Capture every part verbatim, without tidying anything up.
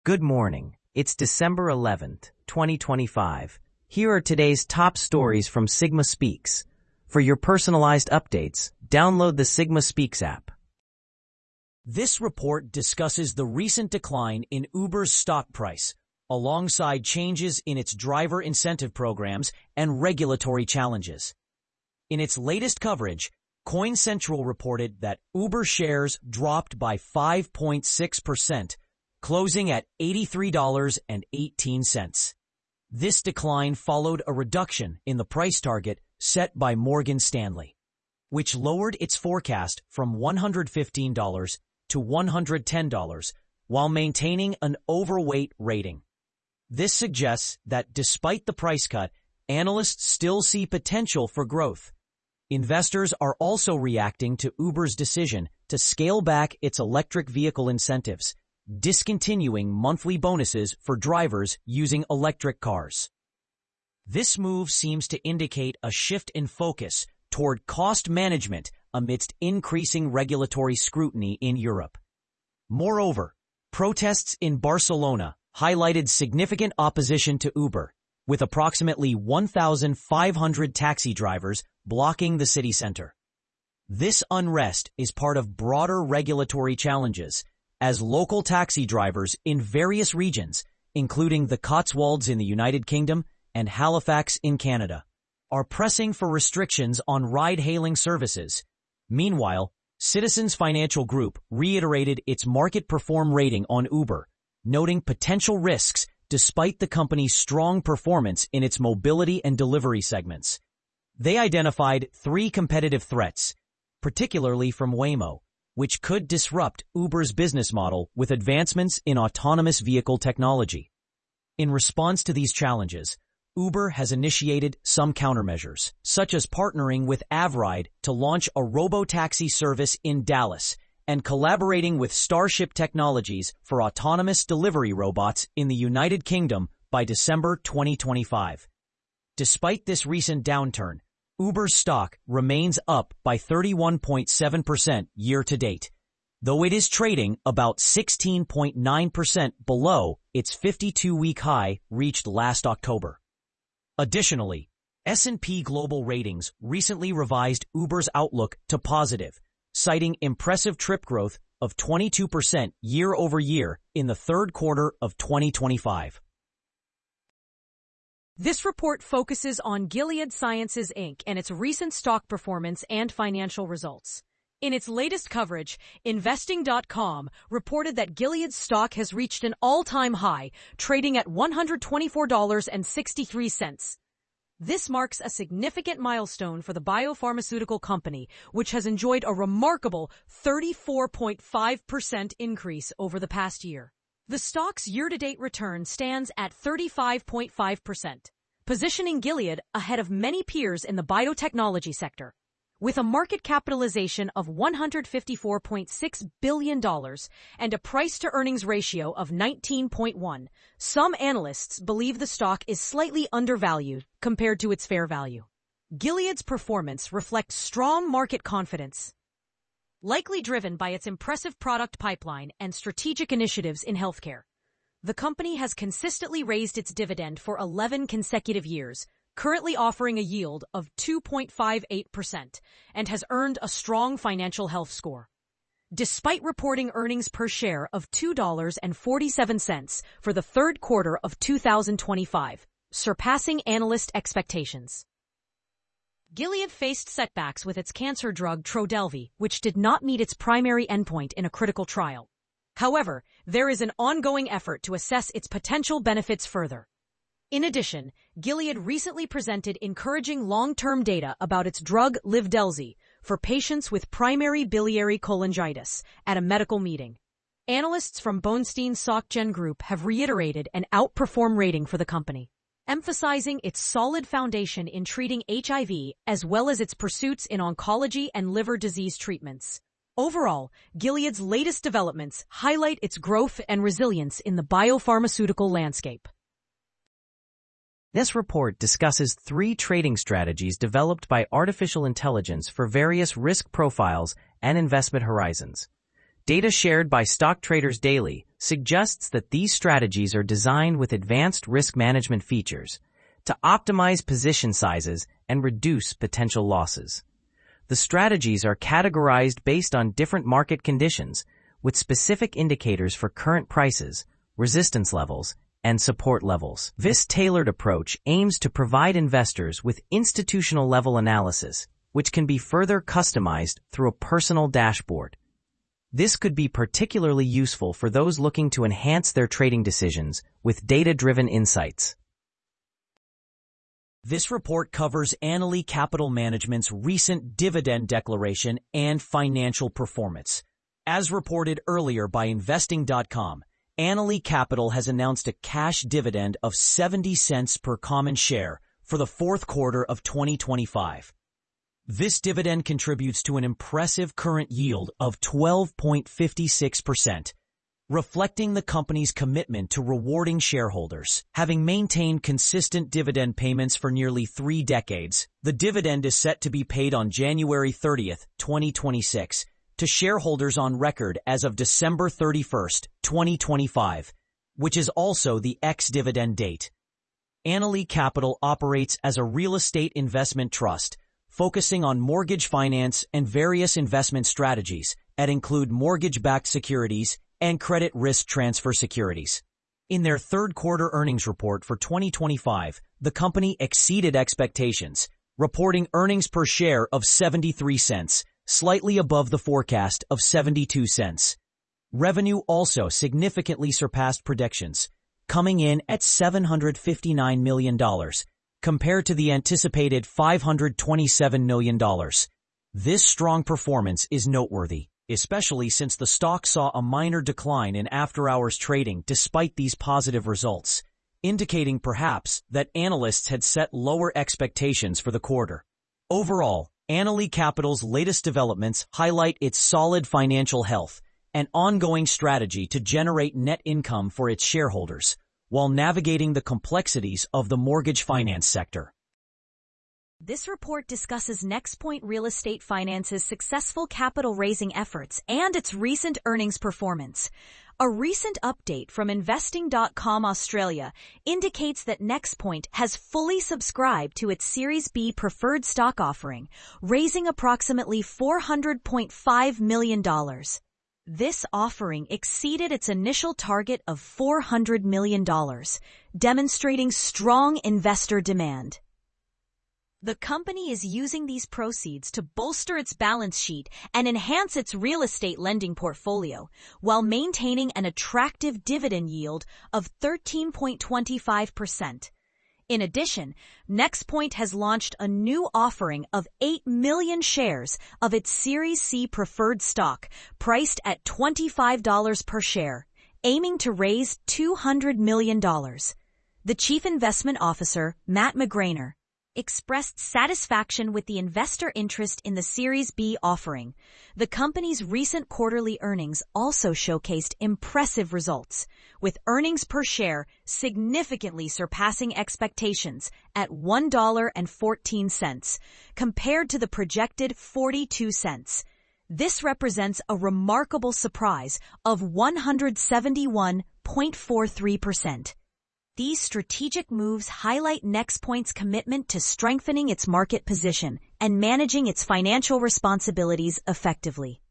Good morning. It's December eleventh, twenty twenty-five. Here are today's top stories from Sigma Speaks. For your personalized updates, download the Sigma Speaks app. This report discusses the recent decline in Uber's stock price, alongside changes in its driver incentive programs and regulatory challenges. In its latest coverage, CoinCentral reported that Uber shares dropped by five point six percent, closing at eighty-three dollars and eighteen cents. This decline followed a reduction in the price target set by Morgan Stanley, which lowered its forecast from one hundred fifteen dollars to one hundred ten dollars while maintaining an overweight rating. This suggests that despite the price cut, analysts still see potential for growth. Investors are also reacting to Uber's decision to scale back its electric vehicle incentives, discontinuing monthly bonuses for drivers using electric cars. This move seems to indicate a shift in focus toward cost management amidst increasing regulatory scrutiny in Europe. Moreover, protests in Barcelona highlighted significant opposition to Uber, with approximately one thousand five hundred taxi drivers blocking the city center. This unrest is part of broader regulatory challenges, as local taxi drivers in various regions, including the Cotswolds in the United Kingdom and Halifax in Canada, are pressing for restrictions on ride-hailing services. Meanwhile, Citizens Financial Group reiterated its market perform rating on Uber, noting potential risks despite the company's strong performance in its mobility and delivery segments. They identified three competitive threats, particularly from Waymo, which could disrupt Uber's business model with advancements in autonomous vehicle technology. In response to these challenges, Uber has initiated some countermeasures, such as partnering with Avride to launch a robo-taxi service in Dallas and collaborating with Starship Technologies for autonomous delivery robots in the United Kingdom by December twenty twenty-five. Despite this recent downturn, Uber's stock remains up by thirty-one point seven percent year-to-date, though it is trading about sixteen point nine percent below its fifty-two-week high reached last October. Additionally, S and P Global Ratings recently revised Uber's outlook to positive, citing impressive trip growth of twenty-two percent year-over-year in the third quarter of twenty twenty-five. This report focuses on Gilead Sciences, Incorporated and its recent stock performance and financial results. In its latest coverage, Investing dot com reported that Gilead's stock has reached an all-time high, trading at one hundred twenty-four dollars and sixty-three cents. This marks a significant milestone for the biopharmaceutical company, which has enjoyed a remarkable thirty-four point five percent increase over the past year. The stock's year-to-date return stands at thirty-five point five percent, positioning Gilead ahead of many peers in the biotechnology sector. With a market capitalization of one hundred fifty-four point six billion dollars and a price-to-earnings ratio of nineteen point one, some analysts believe the stock is slightly undervalued compared to its fair value. Gilead's performance reflects strong market confidence, likely driven by its impressive product pipeline and strategic initiatives in healthcare. The company has consistently raised its dividend for eleven consecutive years, currently offering a yield of two point five eight percent, and has earned a strong financial health score. Despite reporting earnings per share of two dollars and forty-seven cents for the third quarter of two thousand twenty-five, surpassing analyst expectations. Gilead faced setbacks with its cancer drug Trodelvy, which did not meet its primary endpoint in a critical trial. However, there is an ongoing effort to assess its potential benefits further. In addition, Gilead recently presented encouraging long-term data about its drug Livdelzi for patients with primary biliary cholangitis at a medical meeting. Analysts from Bernstein Soc Gen Group have reiterated an outperform rating for the company, emphasizing its solid foundation in treating H I V as well as its pursuits in oncology and liver disease treatments. Overall, Gilead's latest developments highlight its growth and resilience in the biopharmaceutical landscape. This report discusses three trading strategies developed by artificial intelligence for various risk profiles and investment horizons. Data shared by Stock Traders Daily suggests that these strategies are designed with advanced risk management features to optimize position sizes and reduce potential losses. The strategies are categorized based on different market conditions, with specific indicators for current prices, resistance levels, and support levels. This tailored approach aims to provide investors with institutional-level analysis, which can be further customized through a personal dashboard. This could be particularly useful for those looking to enhance their trading decisions with data-driven insights. This report covers Annaly Capital Management's recent dividend declaration and financial performance. As reported earlier by Investing dot com, Annaly Capital has announced a cash dividend of seventy cents per common share for the fourth quarter of twenty twenty-five. This dividend contributes to an impressive current yield of twelve point five six percent, reflecting the company's commitment to rewarding shareholders. Having maintained consistent dividend payments for nearly three decades, the dividend is set to be paid on January thirtieth, twenty twenty-six, to shareholders on record as of December thirty-first, twenty twenty-five, which is also the ex-dividend date. Annaly Capital operates as a real estate investment trust, focusing on mortgage finance and various investment strategies that include mortgage-backed securities and credit risk transfer securities. In their third quarter earnings report for twenty twenty-five, the company exceeded expectations, reporting earnings per share of seventy-three cents, slightly above the forecast of seventy-two cents. Revenue also significantly surpassed predictions, coming in at seven hundred fifty-nine million dollars, compared to the anticipated five hundred twenty-seven million dollars. This strong performance is noteworthy, especially since the stock saw a minor decline in after-hours trading despite these positive results, indicating perhaps that analysts had set lower expectations for the quarter. Overall, Annaly Capital's latest developments highlight its solid financial health and ongoing strategy to generate net income for its shareholders, while navigating the complexities of the mortgage finance sector. This report discusses NexPoint Real Estate Finance's successful capital raising efforts and its recent earnings performance. A recent update from Investing dot com Australia indicates that NexPoint has fully subscribed to its Series B preferred stock offering, raising approximately four hundred point five million dollars. This offering exceeded its initial target of four hundred million dollars, demonstrating strong investor demand. The company is using these proceeds to bolster its balance sheet and enhance its real estate lending portfolio, while maintaining an attractive dividend yield of thirteen point two five percent. In addition, NexPoint has launched a new offering of eight million shares of its Series C preferred stock, priced at twenty-five dollars per share, aiming to raise two hundred million dollars. The Chief Investment Officer, Matt McGrainer, expressed satisfaction with the investor interest in the Series B offering. The company's recent quarterly earnings also showcased impressive results, with earnings per share significantly surpassing expectations at one dollar and fourteen cents, compared to the projected forty-two cents. This represents a remarkable surprise of one hundred seventy-one point four three percent. These strategic moves highlight NexPoint's commitment to strengthening its market position and managing its financial responsibilities effectively.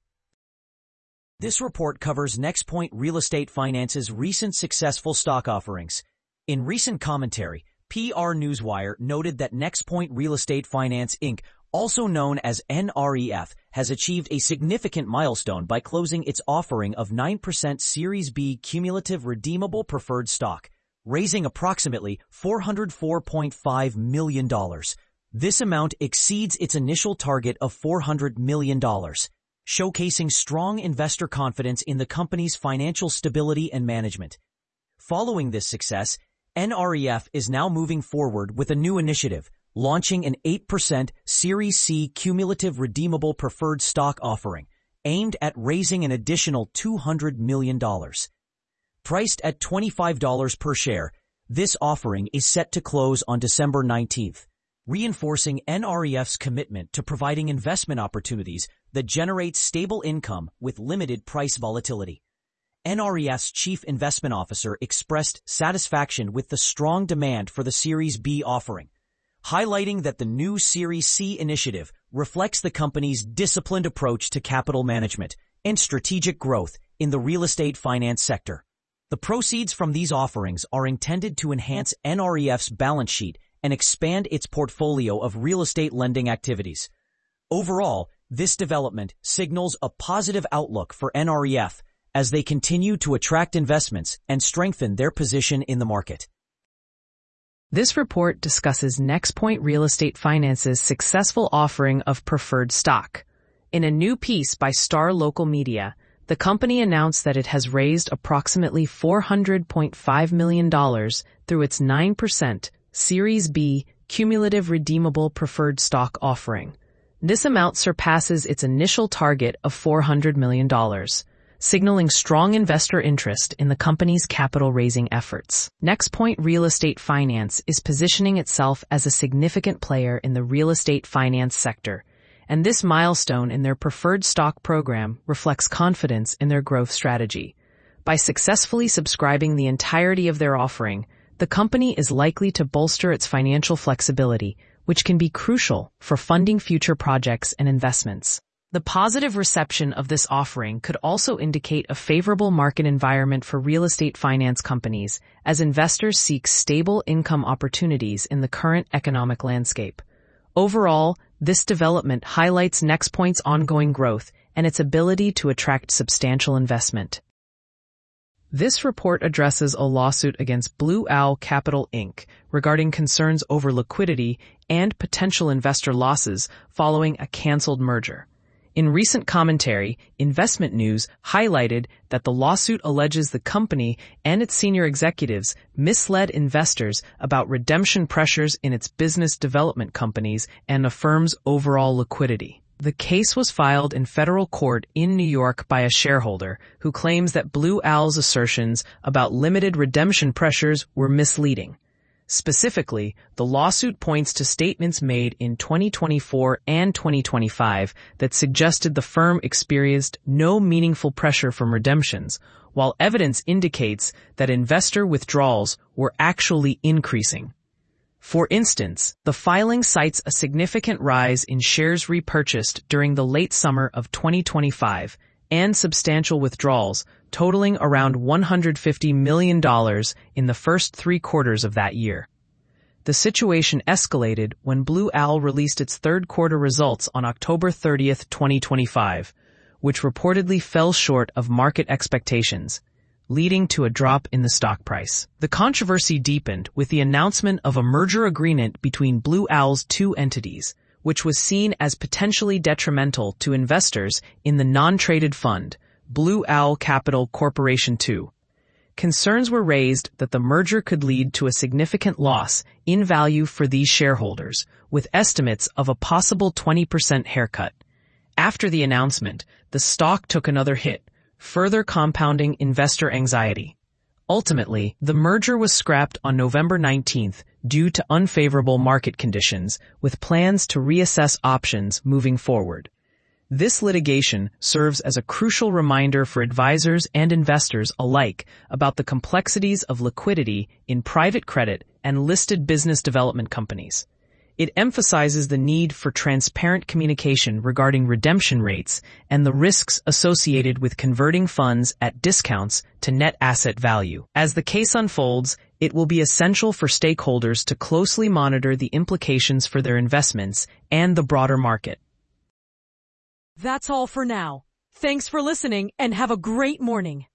This report covers NexPoint Real Estate Finance's recent successful stock offerings. In recent commentary, P R Newswire noted that NexPoint Real Estate Finance Incorporated, also known as N R E F, has achieved a significant milestone by closing its offering of nine percent Series B cumulative redeemable preferred stock, raising approximately four hundred four point five million dollars. This amount exceeds its initial target of four hundred million dollars, showcasing strong investor confidence in the company's financial stability and management. Following this success, N R E F is now moving forward with a new initiative, launching an eight percent Series C cumulative redeemable preferred stock offering, aimed at raising an additional two hundred million dollars. Priced at twenty-five dollars per share, this offering is set to close on December nineteenth, reinforcing N R E F's commitment to providing investment opportunities that generate stable income with limited price volatility. N R E F's chief investment officer expressed satisfaction with the strong demand for the Series B offering, highlighting that the new Series C initiative reflects the company's disciplined approach to capital management and strategic growth in the real estate finance sector. The proceeds from these offerings are intended to enhance N R E F's balance sheet and expand its portfolio of real estate lending activities. Overall, this development signals a positive outlook for N R E F as they continue to attract investments and strengthen their position in the market. This report discusses NexPoint Real Estate Finance's successful offering of preferred stock. In a new piece by Star Local Media, the company announced that it has raised approximately four hundred point five million dollars through its nine percent Series B cumulative redeemable preferred stock offering. This amount surpasses its initial target of four hundred million dollars, signaling strong investor interest in the company's capital-raising efforts. NexPoint Real Estate Finance is positioning itself as a significant player in the real estate finance sector, and this milestone in their preferred stock program reflects confidence in their growth strategy. By successfully subscribing the entirety of their offering, the company is likely to bolster its financial flexibility, which can be crucial for funding future projects and investments. The positive reception of this offering could also indicate a favorable market environment for real estate finance companies as investors seek stable income opportunities in the current economic landscape. Overall, this development highlights NexPoint's ongoing growth and its ability to attract substantial investment. This report addresses a lawsuit against Blue Owl Capital Incorporated regarding concerns over liquidity and potential investor losses following a canceled merger. In recent commentary, Investment News highlighted that the lawsuit alleges the company and its senior executives misled investors about redemption pressures in its business development companies and the firm's overall liquidity. The case was filed in federal court in New York by a shareholder who claims that Blue Owl's assertions about limited redemption pressures were misleading. Specifically, the lawsuit points to statements made in twenty twenty-four and twenty twenty-five that suggested the firm experienced no meaningful pressure from redemptions, while evidence indicates that investor withdrawals were actually increasing. For instance, the filing cites a significant rise in shares repurchased during the late summer of twenty twenty-five and substantial withdrawals totaling around one hundred fifty million dollars in the first three quarters of that year. The situation escalated when Blue Owl released its third quarter results on October thirtieth, twenty twenty-five, which reportedly fell short of market expectations, leading to a drop in the stock price. The controversy deepened with the announcement of a merger agreement between Blue Owl's two entities, which was seen as potentially detrimental to investors in the non-traded fund, Blue Owl Capital Corporation two. Concerns were raised that the merger could lead to a significant loss in value for these shareholders, with estimates of a possible twenty percent haircut. After the announcement, the stock took another hit, further compounding investor anxiety. Ultimately, the merger was scrapped on November nineteenth due to unfavorable market conditions, with plans to reassess options moving forward. This litigation serves as a crucial reminder for advisors and investors alike about the complexities of liquidity in private credit and listed business development companies. It emphasizes the need for transparent communication regarding redemption rates and the risks associated with converting funds at discounts to net asset value. As the case unfolds, it will be essential for stakeholders to closely monitor the implications for their investments and the broader market. That's all for now. Thanks for listening and have a great morning.